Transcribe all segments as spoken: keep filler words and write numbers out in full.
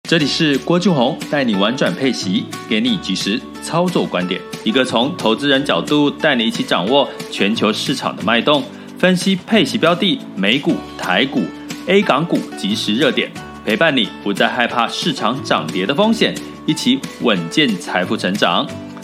这里是郭俊宏带你玩转配息，给你及时操作观点，一个从投资人角度带你一起掌握全球市场的脉动，分析配息标的、美股、台股、A 港股及时热点，陪伴你不再害怕市场涨跌的风险，一起稳健财富成长。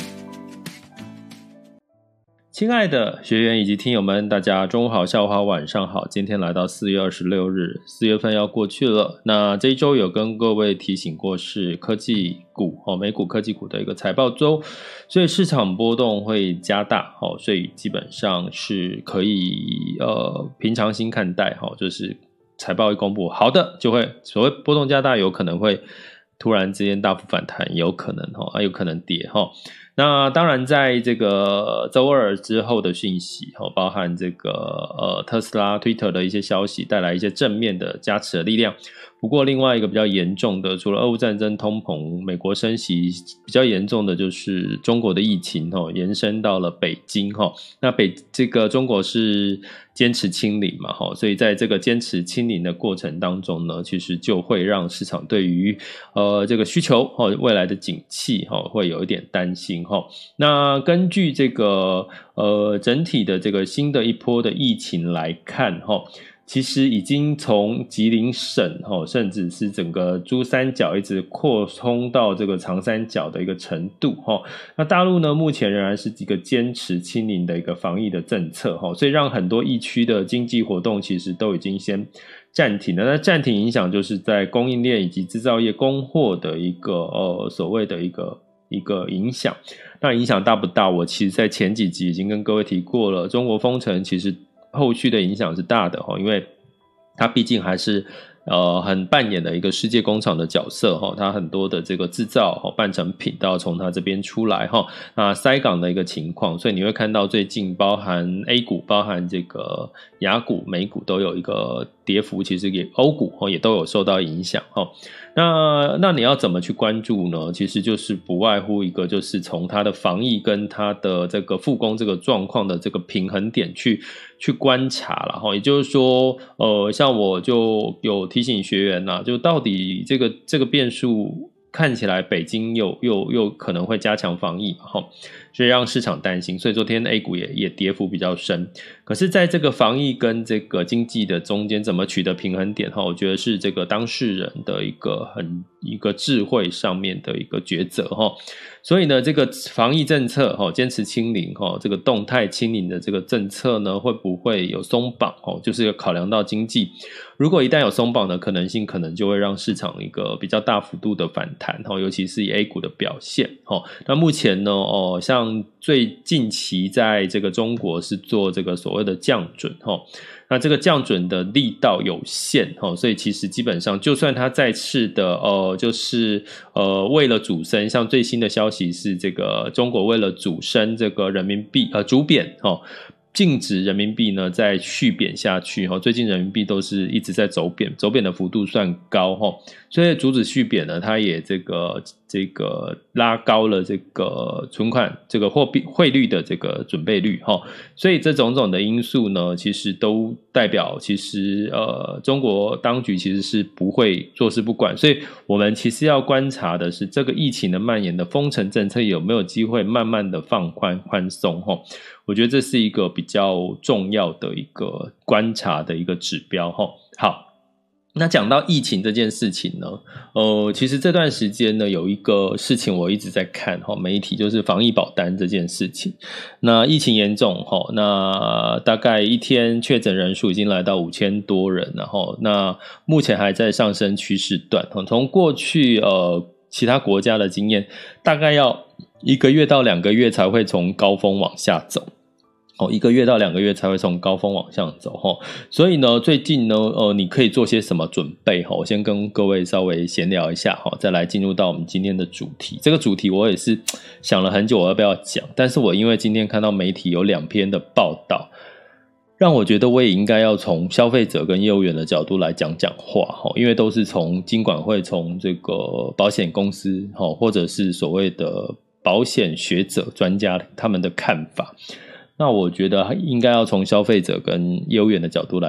亲爱的学员以及听友们，大家中午好，下午好，晚上好。今天来到四月二十六日，四月份要过去了。那这一周有跟各位提醒过是科技股、哦、美股科技股的一个财报周，所以市场波动会加大、哦、所以基本上是可以呃平常心看待、哦、就是财报一公布，好的就会所谓波动加大，有可能会突然之间大幅反弹，有可能、哦啊、有可能跌、哦那当然在这个周二之后的讯息、哦、包含这个呃特斯拉 Twitter 的一些消息带来一些正面的加持的力量。不过另外一个比较严重的，除了俄乌战争、通膨、美国升息，比较严重的就是中国的疫情、哦、延伸到了北京、哦、那北这个中国是坚持清零嘛、哦、所以在这个坚持清零的过程当中呢，其实就会让市场对于呃这个需求、哦、未来的景气、哦、会有一点担心、哦、那根据这个呃整体的这个新的一波的疫情来看、哦其实已经从吉林省、哦、甚至是整个珠三角一直扩充到这个长三角的一个程度、哦、那大陆呢目前仍然是一个坚持清零的一个防疫的政策、哦、所以让很多疫区的经济活动其实都已经先暂停了。那暂停影响就是在供应链以及制造业供货的一个呃所谓的一个一个影响。那影响大不大？我其实在前几集已经跟各位提过了，中国封城其实后续的影响是大的，因为它毕竟还是呃很扮演的一个世界工厂的角色，它很多的这个制造半成品都要从它这边出来，那塞港的一个情况，所以你会看到最近包含 A 股、包含这个亚股、美股都有一个跌幅，其实也欧股也都有受到影响。那那你要怎么去关注呢？其实就是不外乎一个，就是从它的防疫跟它的这个复工这个状况的这个平衡点去去观察啦。也就是说呃，像我就有提醒学员啦，就到底这个这个变数看起来北京又又又可能会加强防疫嘛，所以让市场担心，所以昨天 A 股也也跌幅比较深。可是在这个防疫跟这个经济的中间怎么取得平衡点，我觉得是这个当事人的一个很一个智慧上面的一个抉择。所以呢，这个防疫政策坚持清零，这个动态清零的这个政策呢，会不会有松绑，就是考量到经济，如果一旦有松绑的可能性，可能就会让市场一个比较大幅度的反弹，尤其是以 A 股的表现。那目前呢像最近期在这个中国是做这个所谓的降准，那这个降准的力道有限，所以其实基本上就算它再次的呃，就是呃，为了主升，像最新的消息是这个中国为了主升这个人民币呃主贬哦。禁止人民币呢再续贬下去，最近人民币都是一直在走贬，走贬的幅度算高，所以阻止续贬呢，它也这个这个拉高了这个存款这个货币汇率的这个准备率，所以这种种的因素呢，其实都代表其实呃中国当局其实是不会坐视不管，所以我们其实要观察的是这个疫情的蔓延的封城政策有没有机会慢慢的放宽宽松，我觉得这是一个比较重要的一个观察的一个指标。好，那讲到疫情这件事情呢，呃，其实这段时间呢有一个事情我一直在看媒体，就是防疫保单这件事情。那疫情严重，那大概一天确诊人数已经来到五千多人，然后那目前还在上升趋势段。从过去呃其他国家的经验，大概要一个月到两个月才会从高峰往下走。哦，一个月到两个月才会从高峰往上走，哦，所以呢，最近呢，呃，你可以做些什么准备？哦，我先跟各位稍微闲聊一下，哦，再来进入到我们今天的主题。这个主题我也是想了很久，我要不要讲？但是我因为今天看到媒体有两篇的报道，让我觉得我也应该要从消费者跟业务员的角度来讲讲话，因为都是从金管会、从这个保险公司，或者是所谓的保险学者、专家他们的看法。那我觉得应该要从消费者跟业务员的角度来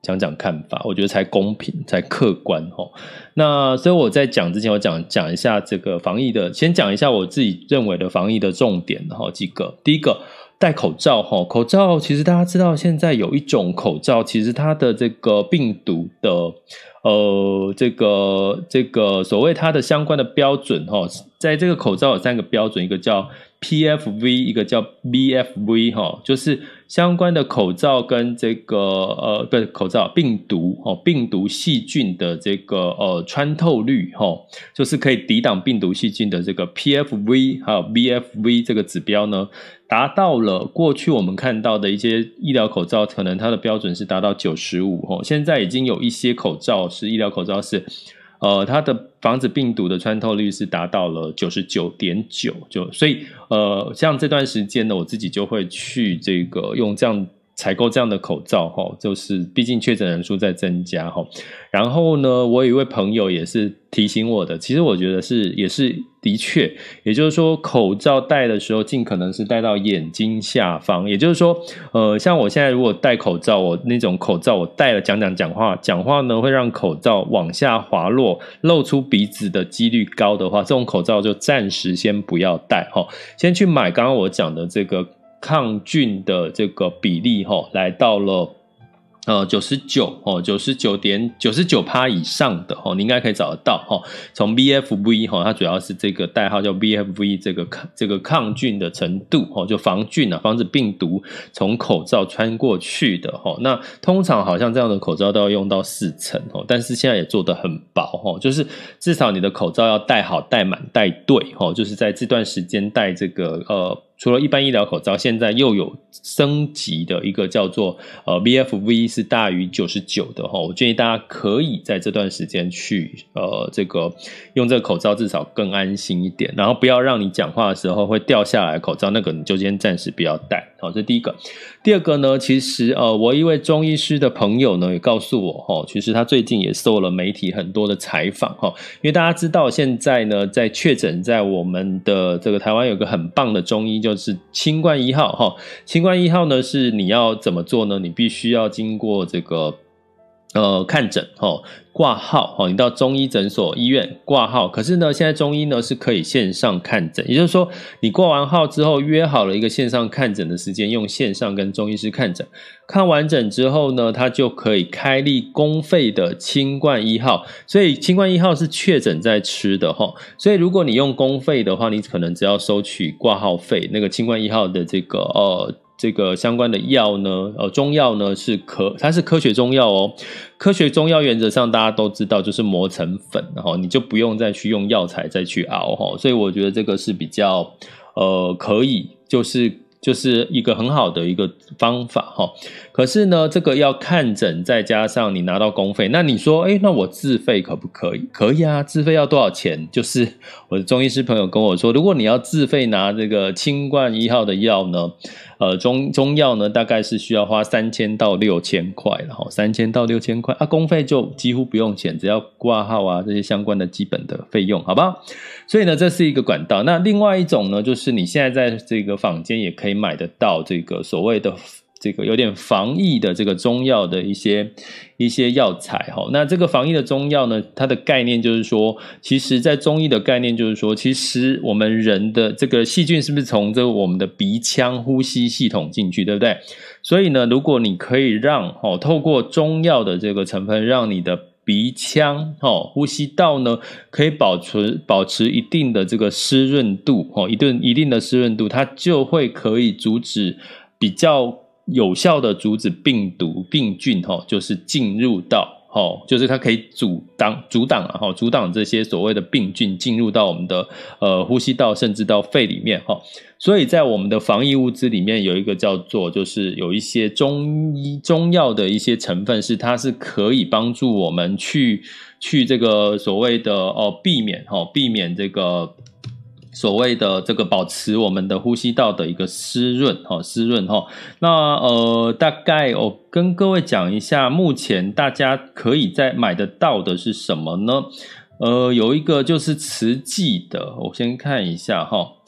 讲讲看法，我觉得才公平才客观齁。那所以我在讲之前我讲讲一下这个防疫的，先讲一下我自己认为的防疫的重点齁几个。第一个，戴口罩齁，口罩其实大家知道现在有一种口罩，其实它的这个病毒的呃这个这个所谓它的相关的标准齁，在这个口罩有三个标准，一个叫P F V， 一个叫 B F V 齁，就是相关的口罩跟这个呃不是口罩病毒齁，病毒细菌的这个呃穿透率齁，就是可以抵挡病毒细菌的这个 P F V 还有 B F V 这个指标呢，达到了过去我们看到的一些医疗口罩，可能它的标准是达到九十五齁，现在已经有一些口罩是医疗口罩是呃，它的防止病毒的穿透率是达到了 九十九点九， 就所以呃，像这段时间呢，我自己就会去这个用这样采购这样的口罩齁，就是毕竟确诊人数在增加齁。然后呢，我有一位朋友也是提醒我的，其实我觉得是也是的确，也就是说口罩戴的时候尽可能是戴到眼睛下方，也就是说呃，像我现在如果戴口罩，我那种口罩我戴了讲讲讲话讲话呢会让口罩往下滑落，露出鼻子的几率高的话，这种口罩就暂时先不要戴齁，先去买刚刚我讲的这个抗菌的这个比例齁，来到了呃九十九哦 九十九点九十九%以上的哦，你应该可以找得到哦。从 B F V 哦，它主要是这个代号叫 B F V 这个这个抗菌的程度哦，就防菌啊，防止病毒从口罩穿过去的哦。那通常好像这样的口罩都要用到四层哦，但是现在也做得很薄哦，就是至少你的口罩要戴好、戴满、戴对哦，就是在这段时间戴这个呃。除了一般医疗口罩，现在又有升级的一个叫做呃 B F V 是大于九十九的齁，我建议大家可以在这段时间去呃这个用这个口罩，至少更安心一点，然后不要让你讲话的时候会掉下来的口罩，那个你就先暂时不要戴。好，这是第一个。第二个呢，其实呃我一位中医师的朋友呢也告诉我齁，其实他最近也受了媒体很多的采访齁，因为大家知道现在呢在确诊在我们的这个台湾有个很棒的中医，就是清冠一号齁，清冠一号呢是你要怎么做呢？你必须要经过这个呃看诊齁，挂号齁，你到中医诊所医院挂号，可是呢现在中医呢是可以线上看诊，也就是说你挂完号之后约好了一个线上看诊的时间，用线上跟中医师看诊，看完诊之后呢他就可以开立公费的清冠一号，所以清冠一号是确诊在吃的齁，所以如果你用公费的话，你可能只要收取挂号费，那个清冠一号的这个呃这个相关的药呢，呃，中药呢是科，它是科学中药哦。科学中药原则上大家都知道，就是磨成粉，然后你就不用再去用药材再去熬哈。所以我觉得这个是比较呃可以，就是就是一个很好的一个方法哈。可是呢，这个要看诊，再加上你拿到公费，那你说，哎，那我自费可不可以？可以啊，自费要多少钱？就是我的中医师朋友跟我说，如果你要自费拿这个清冠一号的药呢，呃，中中药呢大概是需要花三千到六千块，然后三千到六千块啊，公费就几乎不用钱，只要挂号啊这些相关的基本的费用，好不好？所以呢，这是一个管道。那另外一种呢，就是你现在在这个坊间也可以买得到这个所谓的这个有点防疫的这个中药的一些一些药材齁。那这个防疫的中药呢，它的概念就是说，其实在中医的概念就是说，其实我们人的这个细菌是不是从这个我们的鼻腔呼吸系统进去，对不对？所以呢，如果你可以让齁透过中药的这个成分，让你的鼻腔齁呼吸道呢可以保持保持一定的这个湿润度齁，一定一定的湿润度，它就会可以阻止比较有效的阻止病毒病菌齁，就是进入到齁，就是它可以阻挡阻挡啊齁，阻挡这些所谓的病菌进入到我们的呃呼吸道，甚至到肺里面齁。所以在我们的防疫物资里面有一个叫做，就是有一些中医中药的一些成分，是它是可以帮助我们去去这个所谓的哦避免齁，避免这个。所谓的这个保持我们的呼吸道的一个湿润齁，湿润齁。那呃，大概我、哦、跟各位讲一下，目前大家可以在买得到的是什么呢？呃，有一个就是慈济的，我先看一下齁。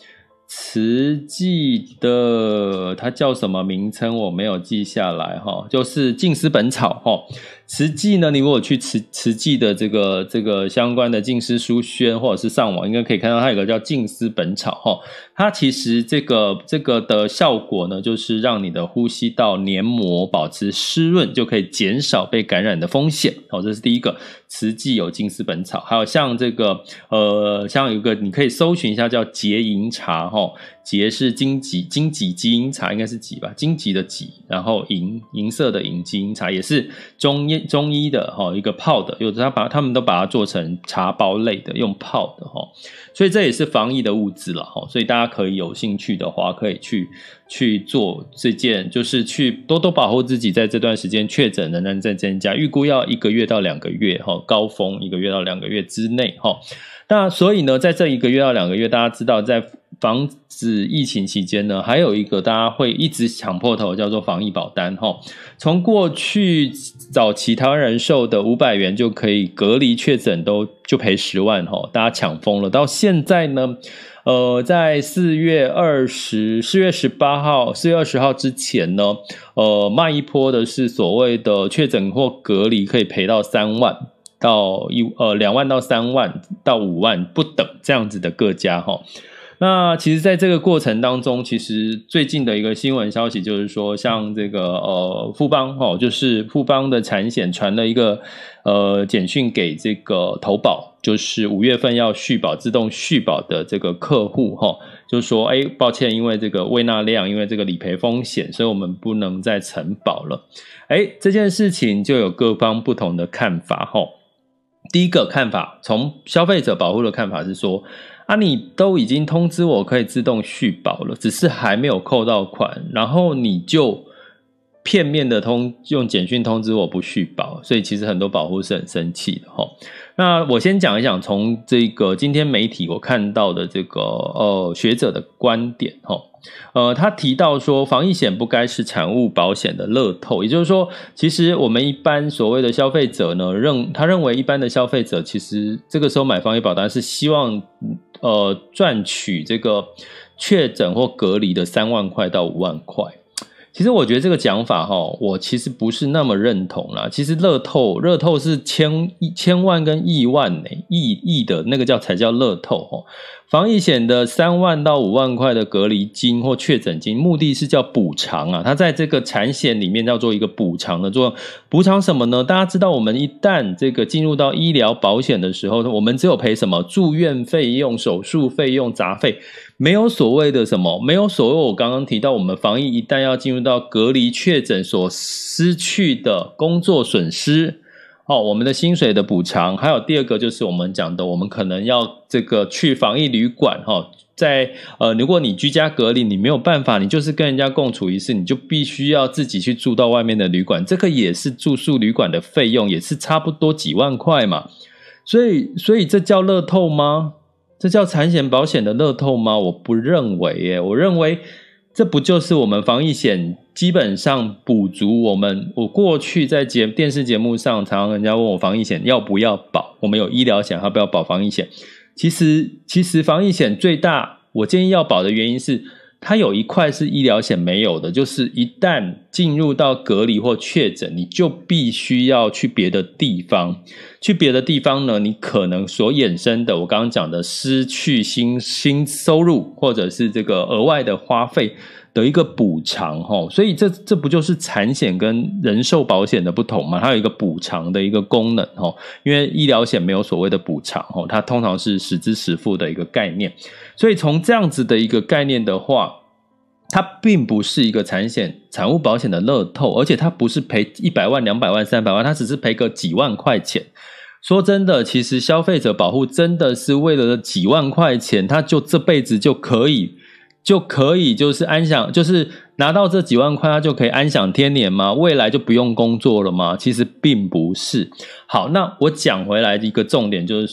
慈济的它叫什么名称我没有记下来哈，就是静思本草哈。慈济呢，你如果去慈慈济的这个这个相关的静思书轩，或者是上网，应该可以看到它有个叫静思本草哈。它其实这个这个的效果呢，就是让你的呼吸道黏膜保持湿润，就可以减少被感染的风险。好，这是第一个。慈济有静思本草，还有像这个呃，像有一个你可以搜寻一下叫结营茶哈，结是荆棘荆棘基因茶，应该是棘吧，荆棘的棘，然后银银色的银基因茶也是中医中医的哈，一个泡的，有的他把他们都把它做成茶包类的，用泡的哈，所以这也是防疫的物资了哈，所以大家可以有兴趣的话，可以去去做这件，就是去多多保护自己，在这段时间确诊仍然在增加，预估要一个月到两个月哈。高峰一个月到两个月之内齁，那所以呢，在这一个月到两个月，大家知道在防止疫情期间呢，还有一个大家会一直抢破头叫做防疫保单齁。从过去早期台湾人寿的五百元就可以隔离确诊都就赔十万齁，大家抢疯了。到现在呢，呃，在四月二十、四月十八号、四月二十号之前呢，呃，卖一波的是所谓的确诊或隔离可以赔到三万。到一呃两万到三万到五万不等这样子的各家齁。那其实在这个过程当中，其实最近的一个新闻消息就是说，像这个呃富邦齁，就是富邦的产险传了一个呃简讯给这个投保，就是五月份要续保自动续保的这个客户齁，就说哎抱歉，因为这个未纳量，因为这个理赔风险，所以我们不能再承保了。哎，这件事情就有各方不同的看法齁。第一个看法，从消费者保护的看法是说，啊，你都已经通知我可以自动续保了，只是还没有扣到款，然后你就片面的通用简讯通知我不续保，所以其实很多保护是很生气的齁。那我先讲一讲从这个今天媒体我看到的这个呃学者的观点齁。呃，他提到说，防疫险不该是产物保险的乐透，也就是说，其实我们一般所谓的消费者呢，认他认为一般的消费者，其实这个时候买防疫保单是希望呃赚取这个确诊或隔离的三万块到五万块。其实我觉得这个讲法齁，我其实不是那么认同啦。其实乐透，乐透是千千万跟亿万呢，亿亿的那个叫才叫乐透齁。防疫险的三万到五万块的隔离金或确诊金，目的是叫补偿啊，它在这个产险里面叫做一个补偿的作用。补偿什么呢？大家知道，我们一旦这个进入到医疗保险的时候，我们只有赔什么住院费用、手术费用、杂费，没有所谓的什么，没有所谓我刚刚提到，我们防疫一旦要进入到隔离确诊所失去的工作损失。哦，我们的薪水的补偿，还有第二个就是我们讲的，我们可能要这个去防疫旅馆哈、哦，在呃，如果你居家隔离，你没有办法，你就是跟人家共处一室，你就必须要自己去住到外面的旅馆，这个也是住宿旅馆的费用，也是差不多几万块嘛。所以，所以这叫乐透吗？这叫产险保险的乐透吗？我不认为耶，我认为这不就是我们防疫险基本上补足我们，我过去在节电视节目上常常人家问我防疫险要不要保，我们有医疗险要不要保防疫险，其实其实防疫险最大我建议要保的原因是它有一块是医疗险没有的，就是一旦进入到隔离或确诊，你就必须要去别的地方，去别的地方呢，你可能所衍生的我刚刚讲的失去新新收入或者是这个额外的花费的一个补偿齁，所以这这不就是产险跟人寿保险的不同吗？它有一个补偿的一个功能齁，因为医疗险没有所谓的补偿齁，它通常是实支实付的一个概念，所以从这样子的一个概念的话，它并不是一个产险产物保险的乐透，而且它不是赔一百万、两百万、三百万，它只是赔个几万块钱。说真的，其实消费者保护真的是为了几万块钱，他就这辈子就可以就可以就是安享，就是拿到这几万块他就可以安享天年吗？未来就不用工作了吗？其实并不是。好，那我讲回来一个重点就是说，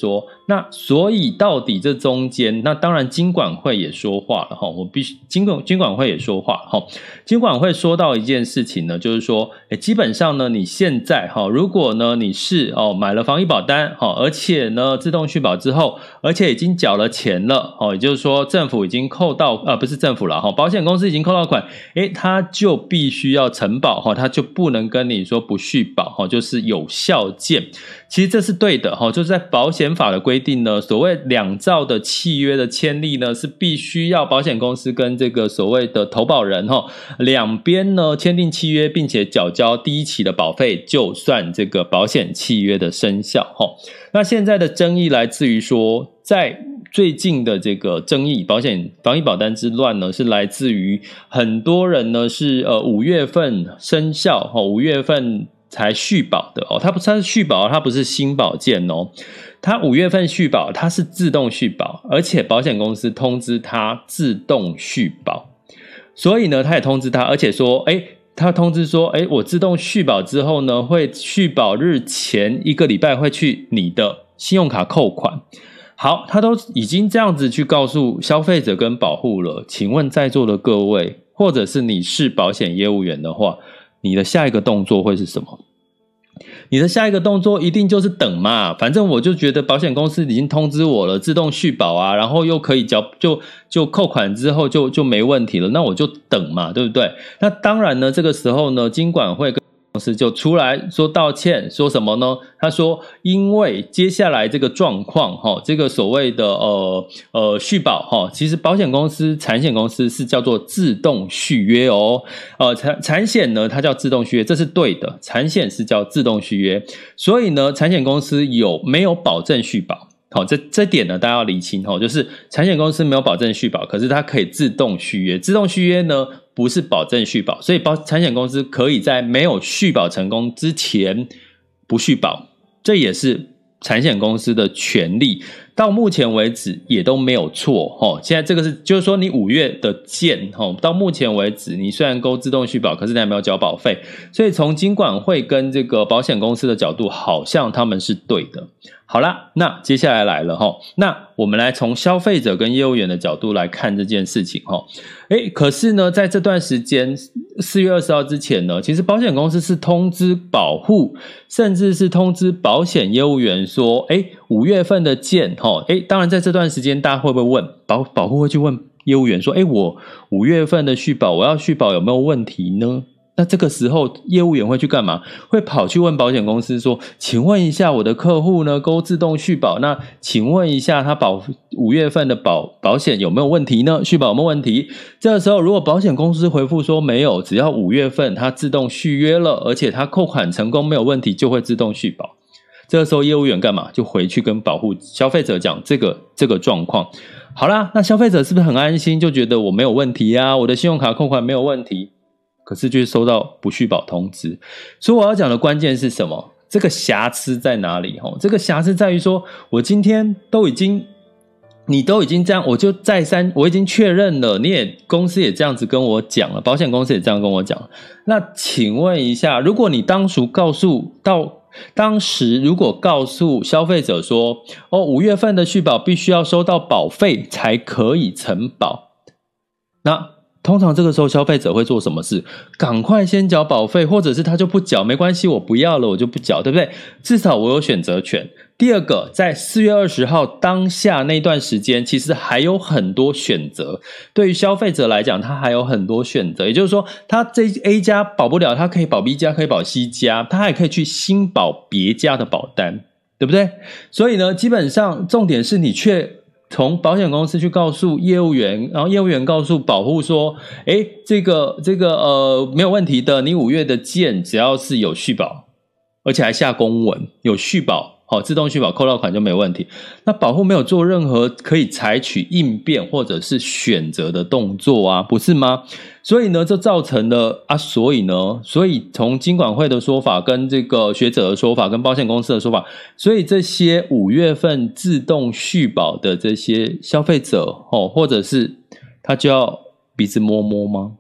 那所以到底这中间，那当然金管会也说话了哈，我必须金管金管会也说话哈。金管会说到一件事情呢，就是说，诶基本上呢，你现在哈，如果呢你是哦买了防疫保单哈，而且呢自动续保之后，而且已经缴了钱了哦，也就是说政府已经扣到呃不是政府了哈，保险公司已经扣到款，诶他就必须要承保哈，他就不能跟你说不续保哈，就是有效件。其实这是对的哈，就是在保险法的规定呢，所谓两造的契约的签立呢，是必须要保险公司跟这个所谓的投保人哈两边呢签订契约，并且缴交第一期的保费，就算这个保险契约的生效哈。那现在的争议来自于说，在最近的这个争议，保险防疫保单之乱呢，是来自于很多人呢是呃五月份生效哈，五月份才续保的哦，它不它是续保，它不是新保件哦。它五月份续保，它是自动续保，而且保险公司通知它自动续保，所以呢，他也通知他，而且说，诶他通知说，诶我自动续保之后呢，会续保日前一个礼拜会去你的信用卡扣款。好，他都已经这样子去告诉消费者跟保护了，请问在座的各位，或者是你是保险业务员的话，你的下一个动作会是什么？你的下一个动作一定就是等嘛，反正我就觉得保险公司已经通知我了，自动续保啊，然后又可以缴就就扣款之后就就没问题了，那我就等嘛，对不对？那当然呢，这个时候呢，金管会跟公司就出来说道歉，说什么呢？他说，因为接下来这个状况，哈，这个所谓的呃呃续保哈，其实保险公司、产险公司是叫做自动续约哦，呃产产险呢它叫自动续约，这是对的，产险是叫自动续约，所以呢，产险公司有没有保证续保？好，这这点呢，大家要厘清哈，就是产险公司没有保证续保，可是它可以自动续约，自动续约呢不是保证续保，所以保产险公司可以在没有续保成功之前不续保，这也是产险公司的权利，到目前为止也都没有错齁。现在这个是就是说你五月的件齁，到目前为止你虽然勾自动续保，可是你还没有缴保费，所以从金管会跟这个保险公司的角度，好像他们是对的。好啦，那接下来来了齁，那我们来从消费者跟业务员的角度来看这件事情齁。诶，可是呢，在这段时间四月二十号之前呢，其实保险公司是通知保护，甚至是通知保险业务员说，诶，五月份的件齁，诶，当然在这段时间大家会不会问保保护会去问业务员说，诶，我五月份的续保，我要续保有没有问题呢？那这个时候业务员会去干嘛？会跑去问保险公司说，请问一下我的客户呢勾自动续保，那请问一下他保五月份的保保险有没有问题呢？续保有没有问题？这个时候如果保险公司回复说没有，只要五月份他自动续约了，而且他扣款成功没有问题，就会自动续保。这个时候业务员干嘛？就回去跟保护消费者讲这个这个状况。好啦，那消费者是不是很安心，就觉得我没有问题啊，我的信用卡扣款没有问题？可是就是收到不续保通知，所以我要讲的关键是什么？这个瑕疵在哪里？这个瑕疵在于说，我今天都已经，你都已经这样，我就再三，我已经确认了，你也公司也这样子跟我讲了，保险公司也这样跟我讲了。那请问一下，如果你当初告诉到当时如果告诉消费者说，哦，五月份的续保必须要收到保费才可以承保，那通常这个时候消费者会做什么事？赶快先缴保费，或者是他就不缴，没关系，我不要了，我就不缴，对不对？至少我有选择权。第二个，在四月二十号当下那段时间，其实还有很多选择。对于消费者来讲，他还有很多选择，也就是说，他这 A 家保不了，他可以保 B 家，可以保 C 家，他还可以去新保别家的保单，对不对？所以呢，基本上重点是你却从保险公司去告诉业务员，然后业务员告诉保护说，诶，这个这个呃没有问题的，你五月的件只要是有续保，而且还下公文有续保，好，自动续保扣到款就没有问题。那保护没有做任何可以采取应变或者是选择的动作啊，不是吗？所以呢，这造成了啊，所以呢，所以从金管会的说法跟这个学者的说法跟保险公司的说法，所以这些五月份自动续保的这些消费者哦，或者是他就要鼻子摸摸吗？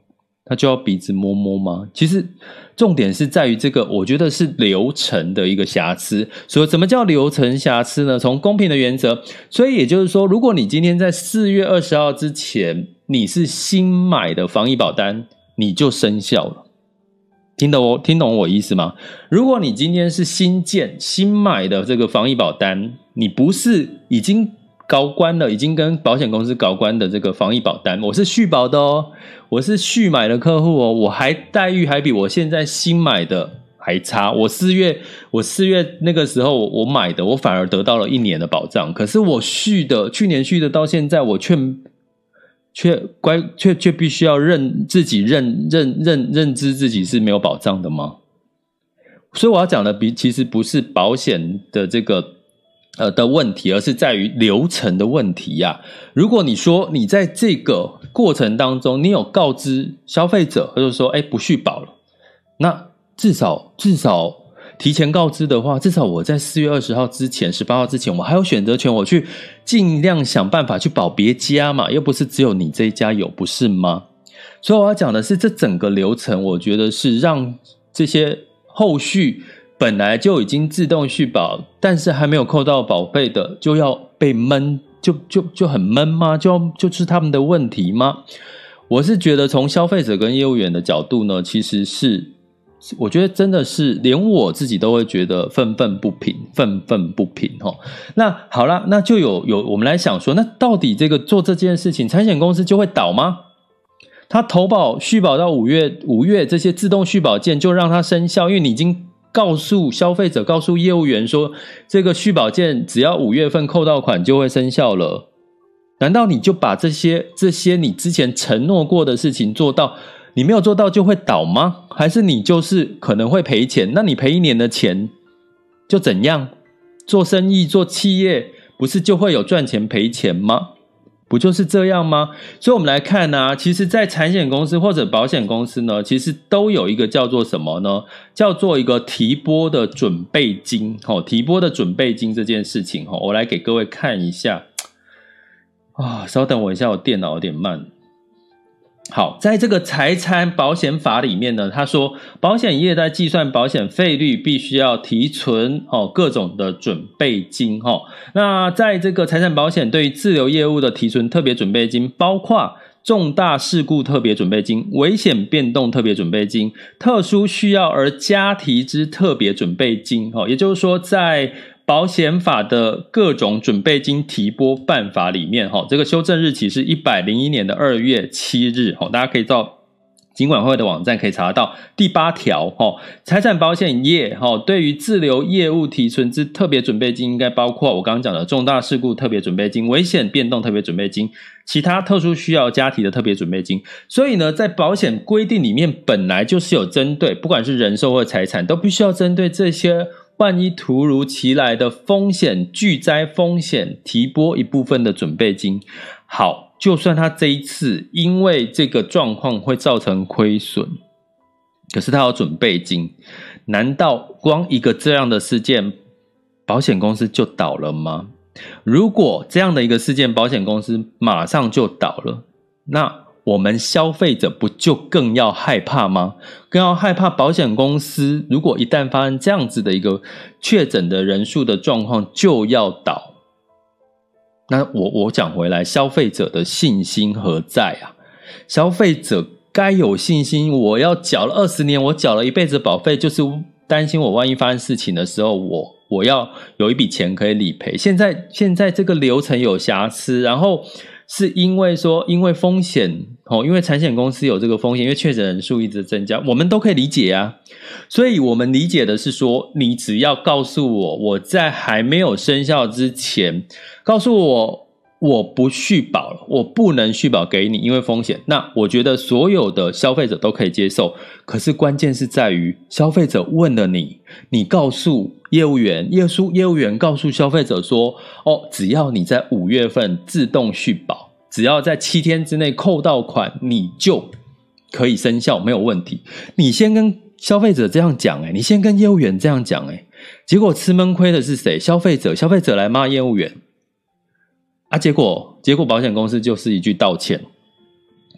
他就要鼻子摸摸吗？其实重点是在于这个，我觉得是流程的一个瑕疵。所以怎么叫流程瑕疵呢？从公平的原则，所以也就是说，如果你今天在四月二十号之前你是新买的防疫保单，你就生效了。听懂我听懂我意思吗？如果你今天是新建新买的这个防疫保单，你不是已经搞关了，已经跟保险公司搞关的这个防疫保单，我是续保的哦，我是续买的客户哦，我还待遇还比我现在新买的还差。我四月我四月那个时候 我, 我买的，我反而得到了一年的保障，可是我续的去年续的到现在，我却却乖却却必须要认自己认认认认知自己是没有保障的吗？所以我要讲的比其实不是保险的这个呃的问题，而是在于流程的问题呀、啊。如果你说你在这个过程当中，你有告知消费者，或者说哎不续保了，那至少至少提前告知的话，至少我在四月二十号之前、十八号之前，我还有选择权，我去尽量想办法去保别家嘛，又不是只有你这一家有，不是吗？所以我要讲的是，这整个流程，我觉得是让这些后续本来就已经自动续保，但是还没有扣到保费的，就要被闷，就就就很闷吗？就要就是他们的问题吗？我是觉得从消费者跟业务员的角度呢，其实是。我觉得真的是连我自己都会觉得愤愤不平，愤愤不平齁。那好啦，那就有有我们来想说，那到底这个做这件事情，产险公司就会倒吗？他投保续保到五月，五月这些自动续保件就让它生效，因为你已经告诉消费者、告诉业务员说，这个续保件只要五月份扣到款就会生效了。难道你就把这些这些你之前承诺过的事情做到？你没有做到就会倒吗？还是你就是可能会赔钱？那你赔一年的钱就怎样？做生意做企业不是就会有赚钱赔钱吗？不就是这样吗？所以我们来看啊，其实在产险公司或者保险公司呢，其实都有一个叫做什么呢？叫做一个提拨的准备金。哦，提拨的准备金这件事情，我来给各位看一下啊，稍等我一下，我电脑有点慢。好，在这个财产保险法里面呢，他说保险业在计算保险费率必须要提存、哦、各种的准备金、哦、那在这个财产保险对于自留业务的提存特别准备金，包括重大事故特别准备金、危险变动特别准备金、特殊需要而加提之特别准备金、哦、也就是说在保险法的各种准备金提拨办法里面，这个修正日期是一百零一年的二月七日，大家可以到金管会的网站可以查到第八条，财产保险业对于自留业务提存之特别准备金，应该包括我刚刚讲的重大事故特别准备金、危险变动特别准备金、其他特殊需要加提的特别准备金。所以呢，在保险规定里面本来就是有针对，不管是人寿或财产，都必须要针对这些万一突如其来的风险、巨灾风险提拨一部分的准备金。好，就算他这一次因为这个状况会造成亏损，可是他有准备金，难道光一个这样的事件保险公司就倒了吗？如果这样的一个事件保险公司马上就倒了，那我们消费者不就更要害怕吗？更要害怕保险公司如果一旦发生这样子的一个确诊的人数的状况就要倒。那我我讲回来，消费者的信心何在啊？消费者该有信心，我要缴了二十年，我缴了一辈子保费，就是担心我万一发生事情的时候，我我要有一笔钱可以理赔。现在现在这个流程有瑕疵，然后是因为说因为风险、哦、因为产险公司有这个风险，因为确诊人数一直增加，我们都可以理解啊。所以我们理解的是说，你只要告诉我，我在还没有生效之前告诉我我不续保了，我不能续保给你，因为风险，那我觉得所有的消费者都可以接受。可是关键是在于消费者问了你，你告诉业务员，业务业务员告诉消费者说，哦，只要你在五月份自动续保，只要在七天之内扣到款，你就可以生效，没有问题。你先跟消费者这样讲，欸，你先跟业务员这样讲，欸，结果吃闷亏的是谁？消费者，消费者来骂业务员啊，结果结果保险公司就是一句道歉，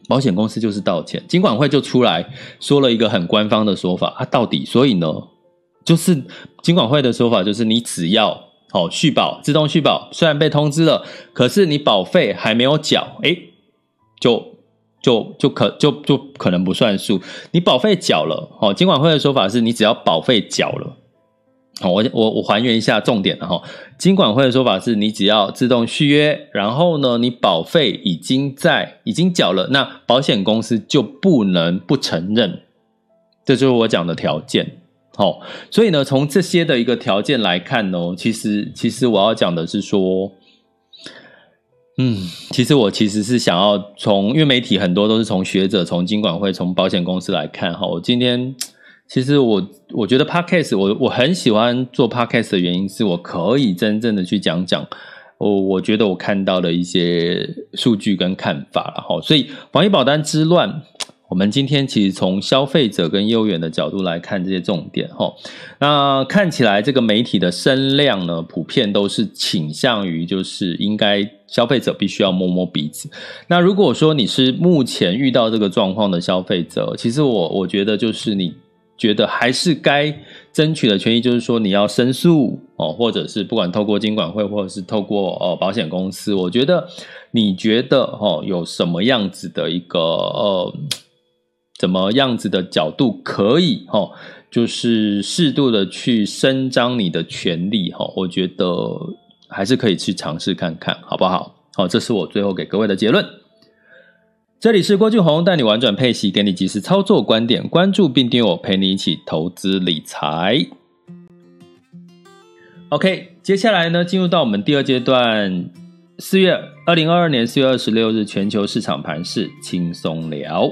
保险公司就是道歉，金管会就出来说了一个很官方的说法啊，到底所以呢，就是金管会的说法就是你只要哦续保自动续保，虽然被通知了，可是你保费还没有缴，诶就就就可就就可能不算数。你保费缴了，哦，金管会的说法是你只要保费缴了。好，我我我还原一下重点了哈。金管会的说法是你只要自动续约，然后呢，你保费已经在已经缴了，那保险公司就不能不承认，这就是我讲的条件。好，所以呢，从这些的一个条件来看呢，其实其实我要讲的是说，嗯，其实我其实是想要从，因为媒体很多都是从学者、从金管会、从保险公司来看哈。我今天其实我我觉得 podcast 我我很喜欢做 podcast 的原因是我可以真正的去讲讲我我觉得我看到的一些数据跟看法啦齁。所以防疫保单之乱，我们今天其实从消费者跟业务员的角度来看这些重点齁。那看起来这个媒体的声量呢，普遍都是倾向于就是应该消费者必须要摸摸鼻子。那如果说你是目前遇到这个状况的消费者，其实我我觉得就是你觉得还是该争取的权益，就是说你要申诉哦，或者是不管透过金管会，或者是透过哦保险公司，我觉得你觉得哦有什么样子的一个呃怎么样子的角度可以哦，就是适度的去伸张你的权利哈、哦，我觉得还是可以去尝试看看，好不好？好，这是我最后给各位的结论。这里是郭俊宏，带你玩转配息，给你及时操作观点，关注并订阅我，陪你一起投资理财。OK， 接下来呢，进入到我们第二阶段，四月二零二二年四月二十六日全球市场盘势轻松聊。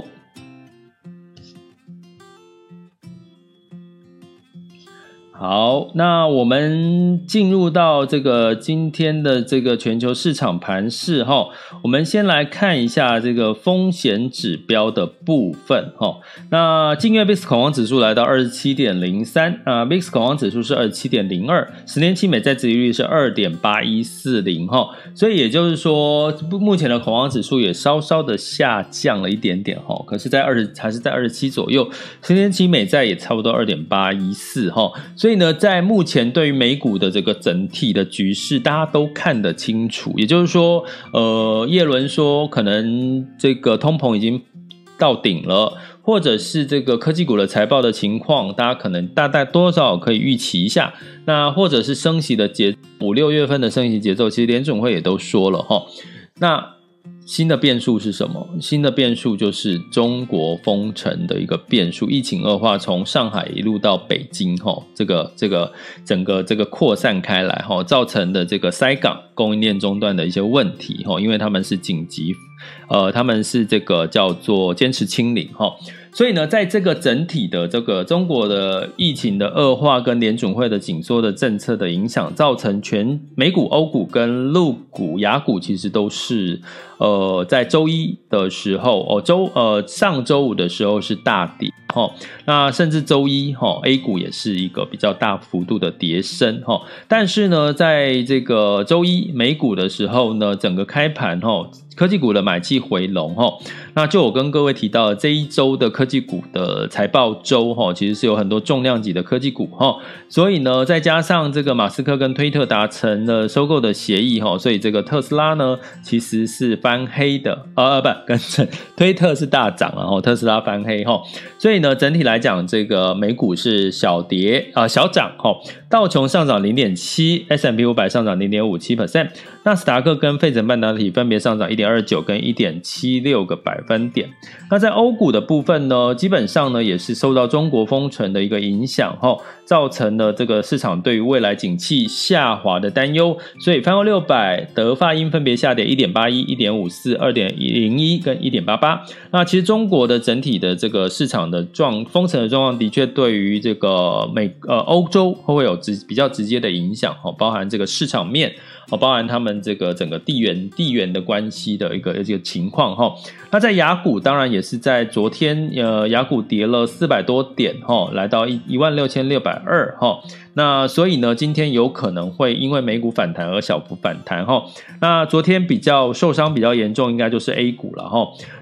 好，那我们进入到这个今天的这个全球市场盘势齁，我们先来看一下这个风险指标的部分齁。那近月 V I X 恐慌指数来到 二十七点零三 啊 ，V I X 恐慌指数是 二十七点零二， 十年期美债殖利率是 二点八一四零 齁，所以也就是说目前的恐慌指数也稍稍的下降了一点点齁，可是在二十还是在二十七左右，十年期美债也差不多 二点八一四 齁，所以呢，在目前对于美股的这个整体的局势，大家都看得清楚。也就是说，呃，耶伦说可能这个通膨已经到顶了，或者是这个科技股的财报的情况，大家可能大概多少可以预期一下。那或者是升息的节五六月份的升息节奏，其实联准会也都说了齁。那新的变数是什么？新的变数就是中国封城的一个变数，疫情恶化，从上海一路到北京，这个这个整个这个扩散开来，造成的这个塞港供应链中断的一些问题，因为他们是紧急，呃，他们是这个叫做坚持清零，所以呢，在这个整体的这个中国的疫情的恶化跟联准会的紧缩的政策的影响，造成全美股、欧股跟陆股、亚股其实都是呃在周一的时候哦周呃上周五的时候是大跌哦，那甚至周一哦 A 股也是一个比较大幅度的跌升哦，但是呢，在这个周一美股的时候呢，整个开盘哦，科技股的买气回笼齁，那就我跟各位提到的这一周的科技股的财报周齁，其实是有很多重量级的科技股齁，所以呢，再加上这个马斯克跟推特达成了收购的协议齁，所以这个特斯拉呢其实是翻黑的，呃不，跟着推特是大涨然后特斯拉翻黑齁，所以呢，整体来讲，这个美股是小跌啊、呃、小涨齁，道琼上涨 零点七 ，S and P 五百 上涨 零点五七 percent， 纳斯达克跟费城半导体分别上涨 一点二九 跟 一点七六 个百分点。那在欧股的部分呢，基本上呢也是受到中国封城的一个影响齁，造成了这个市场对于未来景气下滑的担忧，所以泛欧六百、德法英分别下跌 一点八一、一点五四、二点零一 跟 一点八八。那其实中国的整体的这个市场的状封城的状况的确对于这个美呃欧洲会有直比较直接的影响齁，包含这个市场面哦，包含他们这个整个地缘地缘的关系的一个一个情况哈。那在亚股当然也是在昨天呃亚股跌了四百多点哈，来到一万六千六百二哈。那所以呢，今天有可能会因为美股反弹而小幅反弹哈。那昨天比较受伤比较严重，应该就是 A 股了哈。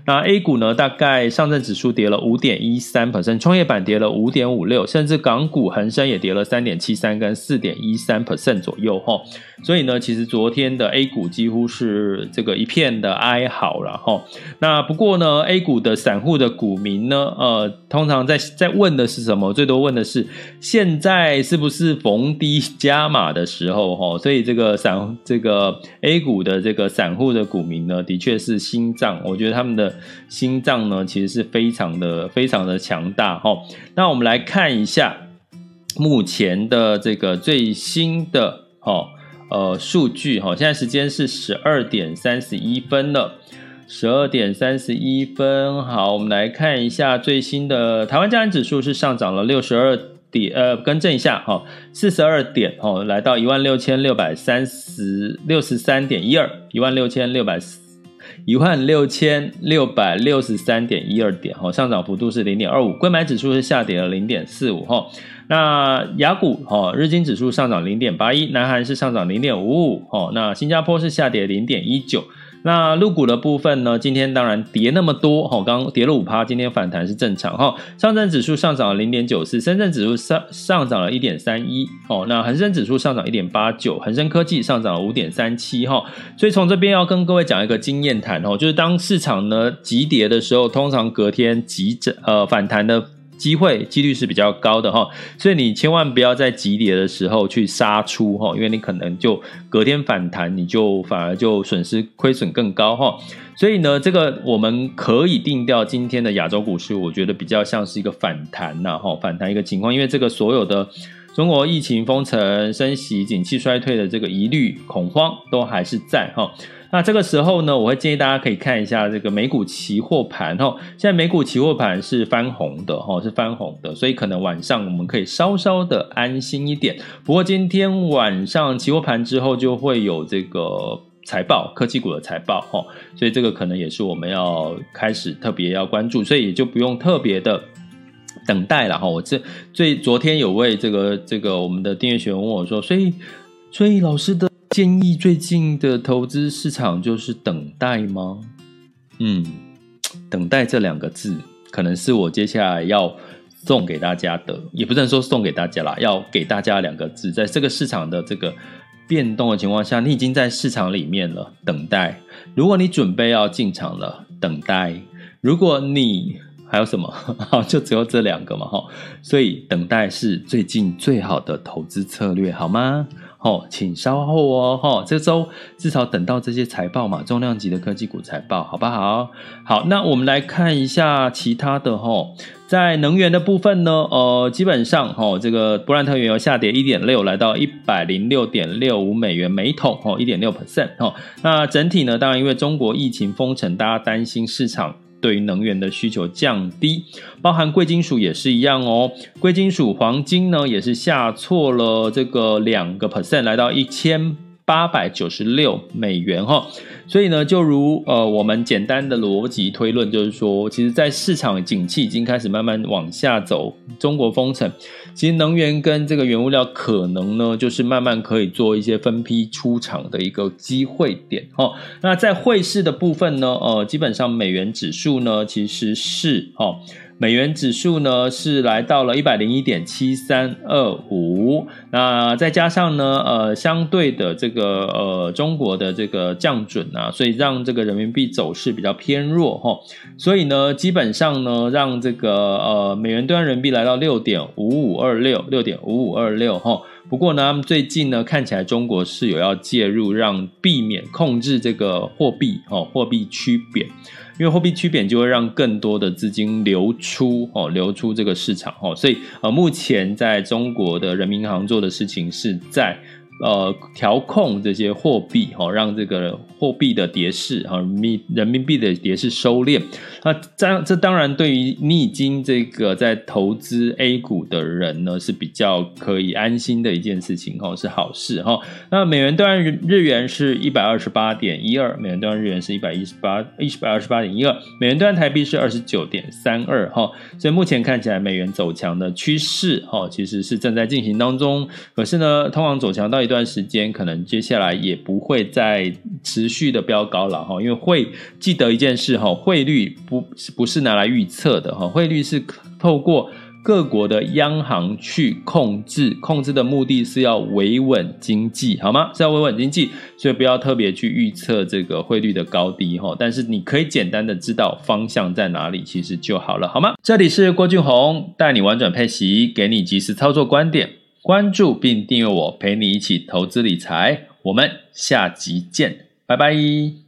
那 A 股呢，大概上证指数跌了 百分之五点一三， 创业板跌了 百分之五点五六， 甚至港股恒生也跌了 百分之三点七三 跟 百分之四点一三 左右齁。所以呢，其实昨天的 A 股几乎是这个一片的哀嚎啦齁。那不过呢 A 股的散户的股民呢，呃，通常在在问的是什么？最多问的是现在是不是逢低加码的时候齁。所以这个散这个 A 股的这个散户的股民呢，的确是心脏，我觉得他们的心脏呢，其实是非常的非常的强大齁。那我们来看一下目前的这个最新的齁呃数据齁，现在时间是十二点三十一分了。十二点三十一分，好，我们来看一下最新的台湾加权指数是上涨了六十二点，呃，更正一下哈，四十二点哦，来到一万六千六百三十六十三点一二，一万六千六百一万六千六百六十三点一二点哈，上涨幅度是零点二五，柜买指数是下跌了零点四五哈。那亚股哦，日经指数上涨零点八一，南韩是上涨零点五五哦，那新加坡是下跌零点一九。那陆股的部分呢，今天当然跌那么多齁，刚刚跌了 百分之五， 今天反弹是正常齁。上证指数上涨了 零点九四， 深圳指数上上涨了 一点三一 齁，那恒生指数上涨 一点八九， 恒生科技上涨了 五点三七 齁。所以从这边要跟各位讲一个经验谈齁，就是当市场呢急跌的时候，通常隔天急呃反弹的机会几率是比较高的齁，所以你千万不要在急跌的时候去杀出齁，因为你可能就隔天反弹，你就反而就损失亏损更高齁。所以呢，这个我们可以定调今天的亚洲股市，我觉得比较像是一个反弹呐齁，反弹一个情况，因为这个所有的中国疫情封城、升息、景气衰退的这个疑虑、恐慌都还是在齁。那这个时候呢，我会建议大家可以看一下这个美股期货盘齁，现在美股期货盘是翻红的齁，是翻红的，所以可能晚上我们可以稍稍的安心一点。不过今天晚上期货盘之后就会有这个财报，科技股的财报齁，所以这个可能也是我们要开始特别要关注，所以也就不用特别的等待了齁。我这最昨天有位这个这个我们的订阅学员问我说，所以所以老师的建议最近的投资市场就是等待吗？嗯，等待这两个字可能是我接下来要送给大家的，也不能说送给大家啦，要给大家两个字，在这个市场的这个变动的情况下，你已经在市场里面了，等待。如果你准备要进场了，等待。如果你还有什么？就只有这两个嘛，所以等待是最近最好的投资策略，好吗？哦，请稍后哦，哦，这周至少等到这些财报嘛，重量级的科技股财报，好不好？好，那我们来看一下其他的哦，在能源的部分呢，呃，基本上哦，这个布兰特原油下跌 一点六， 来到 一百零六点六五美元每桶哦 ，一点六 百分点 哦。那整体呢，当然因为中国疫情封城，大家担心市场对于能源的需求降低，包含贵金属也是一样哦。贵金属黄金呢也是下挫了这个 两个 percent， 来到一千八百九十六美元哈。所以呢，就如呃我们简单的逻辑推论，就是说，其实在市场景气已经开始慢慢往下走，中国封城，其实能源跟这个原物料可能呢，就是慢慢可以做一些分批出场的一个机会点哦。那在汇市的部分呢，呃，基本上美元指数呢其实是哦。美元指数呢是来到了 一百零一点七三二五， 那再加上呢呃相对的这个呃中国的这个降准啊，所以让这个人民币走势比较偏弱齁，所以呢基本上呢让这个呃美元兑换人民币来到 六点五五二六 六点五五二六齁。不过呢，他们最近呢看起来中国是有要介入，让避免控制这个货币哦，货币趋贬，因为货币趋贬就会让更多的资金流出哦，流出这个市场哦，所以呃，目前在中国的人民银行做的事情是在呃调控这些货币哦，让这个货币的跌势啊，人民币的跌势收敛。那这这当然对于你已经这个在投资 A 股的人呢是比较可以安心的一件事情哦，是好事哈。那美元兑换日元是 一百二十八点一二， 美元兑换日元是 一百一十八点一二， 美元兑换台币是 二十九点三二哈。所以目前看起来美元走强的趋势哈，其实是正在进行当中。可是呢，通常走强到一段时间，可能接下来也不会再持续的飙高了哈，因为汇记得一件事哈，汇率不不是拿来预测的哈，汇率是透过各国的央行去控制，控制的目的是要维稳经济，好吗？是要维稳经济，所以不要特别去预测这个汇率的高低哈，但是你可以简单的知道方向在哪里，其实就好了，好吗？这里是郭俊宏，带你玩转配息，给你及时操作观点，关注并订阅我，陪你一起投资理财，我们下集见，拜拜。